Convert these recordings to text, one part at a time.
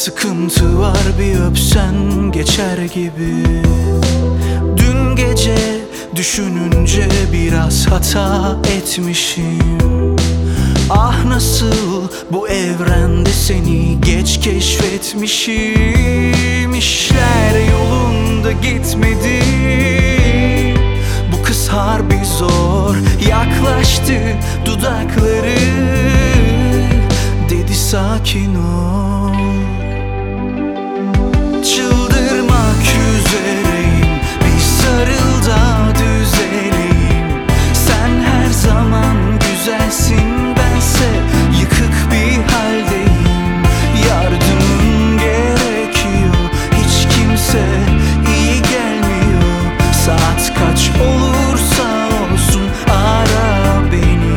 sıkıntı var, bir öpsen geçer gibi. Dün gece düşününce biraz hata etmişim. Ah nasıl bu evrende seni geç keşfetmişim. İşler yolunda gitmedi, bu kız harbi zor. Yaklaştı dudakları, dedi sakin ol. Çıldırmak üzereyim, bir sarıl da düzeleyim. Sen her zaman güzelsin, bense yıkık bir haldeyim. Yardımın gerekiyor, hiç kimse iyi gelmiyor. Saat kaç olursa olsun ara beni.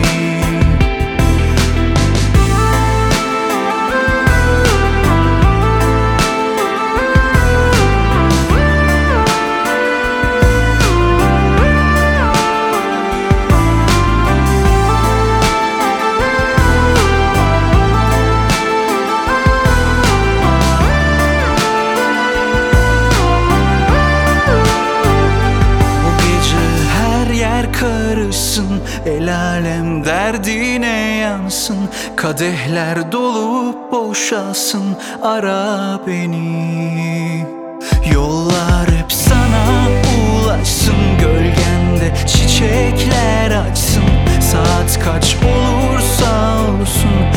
Karışsın, el alem derdine yansın. Kadehler dolup boşalsın, ara beni. Yollar hep sana ulaşsın, gölgende çiçekler açsın. Saat kaç olursa olsun